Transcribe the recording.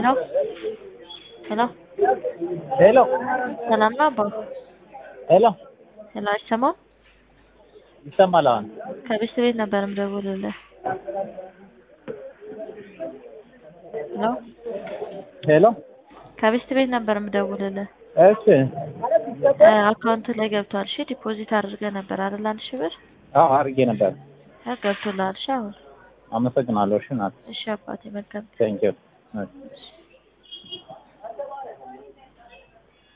Hello? Hello? Hello. ሰላም ነው አባ? ሄሎ ሄሎ አይሰማም? ይሰማል አሁን? ከቤት ቤት ነበር የምደውልልህ። ሄሎ? ሄሎ ከቤት ቤት ነበር የምደውልልህ። እሺ። አካውንት ላይ ገብቷል። እሺ ዲፖዚት አድርገህ ነበር አይደል? 1000 ብር አዎ አድርጌ ነበር። ገብቶልሃል? እሺ አሁን አመሰግናለሁ። እሺ ናት። እሺ አባቴ መልካም ቴንክ ዩ።